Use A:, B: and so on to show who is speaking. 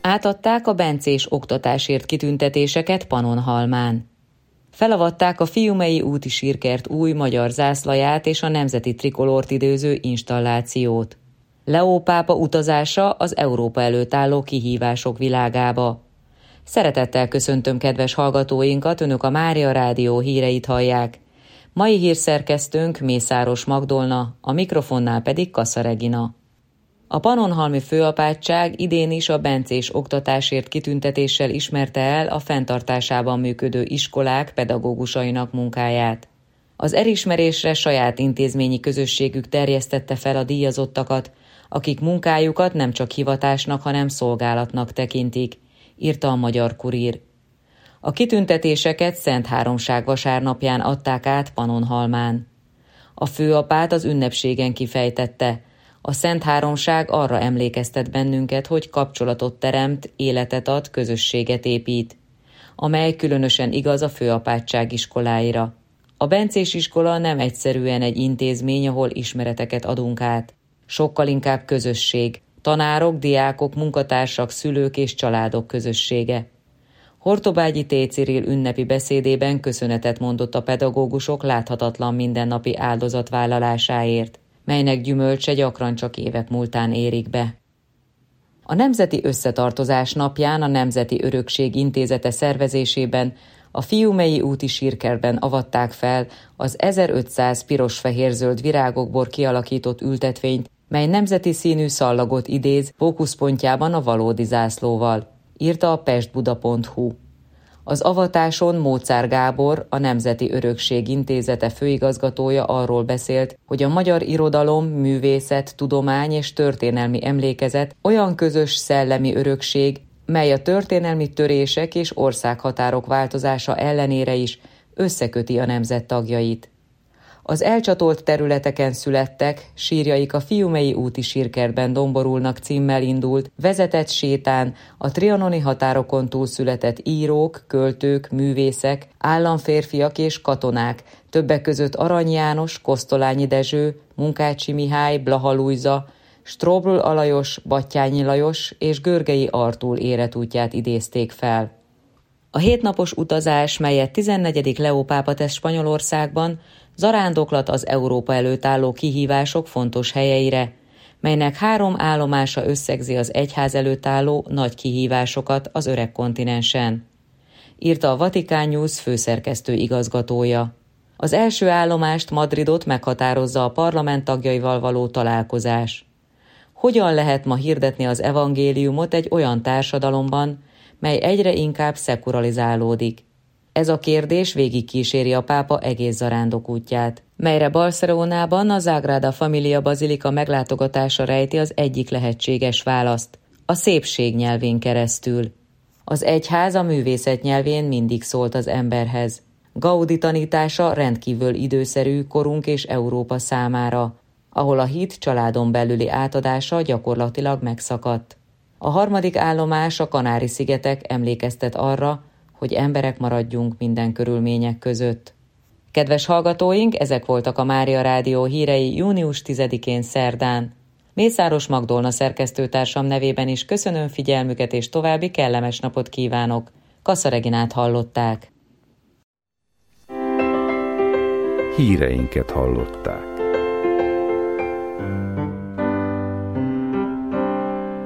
A: Átadták a bencés oktatásért kitüntetéseket Pannonhalmán. Felavatták a Fiumei úti sírkert új magyar zászlaját és a nemzeti trikolort időző installációt. Leó pápa utazása az Európa előtt álló kihívások világába. Szeretettel köszöntöm kedves hallgatóinkat, önök a Mária Rádió híreit hallják. Mai hírszerkesztőnk Mészáros Magdolna, a mikrofonnál pedig Kassa Regina. A pannonhalmi főapátság idén is a bencés oktatásért kitüntetéssel ismerte el a fenntartásában működő iskolák pedagógusainak munkáját. Az elismerésre saját intézményi közösségük terjesztette fel a díjazottakat, akik munkájukat nem csak hivatásnak, hanem szolgálatnak tekintik, írta a Magyar Kurír. A kitüntetéseket Szentháromság vasárnapján adták át Pannonhalmán. A főapát az ünnepségen kifejtette: a Szentháromság arra emlékeztet bennünket, hogy kapcsolatot teremt, életet ad, közösséget épít, amely különösen igaz a főapátság iskoláira. A bencés iskola nem egyszerűen egy intézmény, ahol ismereteket adunk át. Sokkal inkább közösség, tanárok, diákok, munkatársak, szülők és családok közössége. Hortobágyi T. Cyril ünnepi beszédében köszönetet mondott a pedagógusok láthatatlan mindennapi áldozatvállalásáért, melynek gyümölcse gyakran csak évek múltán érik be. A Nemzeti Összetartozás napján a Nemzeti Örökség Intézete szervezésében a Fiumei úti sírkertben avatták fel az 1500 piros-fehér-zöld virágokból kialakított ültetvényt, mely nemzeti színű szallagot idéz, fókuszpontjában a valódi zászlóval, írta a pestbuda.hu. Az avatáson Móczár Gábor, a Nemzeti Örökség Intézete főigazgatója arról beszélt, hogy a magyar irodalom, művészet, tudomány és történelmi emlékezet olyan közös szellemi örökség, mely a történelmi törések és országhatárok változása ellenére is összeköti a nemzet tagjait. Az elcsatolt területeken születtek, sírjaik a Fiumei úti sírkertben domborulnak címmel indult, vezetett sétán a trianoni határokon túl született írók, költők, művészek, államférfiak és katonák, többek között Arany János, Kosztolányi Dezső, Munkácsi Mihály, Blaha Lujza, Strobl Alajos, Batthyány Lajos és Görgei Artúr életútját idézték fel. A 7 napos utazás, melyet 14. Leó pápa tesz Spanyolországban, zarándoklat az Európa előtt álló kihívások fontos helyeire, melynek 3 állomása összegzi az egyház előtt álló nagy kihívásokat az öreg kontinensen, írta a Vatikán News főszerkesztő igazgatója. Az első állomást, Madridot meghatározza a parlament tagjaival való találkozás. Hogyan lehet ma hirdetni az evangéliumot egy olyan társadalomban, mely egyre inkább szekulalizálódik? Ez a kérdés végigkíséri a pápa egész zarándokútját, melyre Barcelonában a Sagrada Familia bazilika meglátogatása rejti az egyik lehetséges választ, a szépség nyelvén keresztül. Az egyház a művészet nyelvén mindig szólt az emberhez. Gaudi tanítása rendkívül időszerű korunk és Európa számára, ahol a hit családon belüli átadása gyakorlatilag megszakadt. A 3. állomás, a Kanári-szigetek emlékeztet arra, hogy emberek maradjunk minden körülmények között. Kedves hallgatóink, ezek voltak a Mária Rádió hírei június 10-én szerdán. Mészáros Magdolna szerkesztőtársam nevében is köszönöm figyelmüket és további kellemes napot kívánok. Kassa Reginát hallották.
B: Híreinket hallották.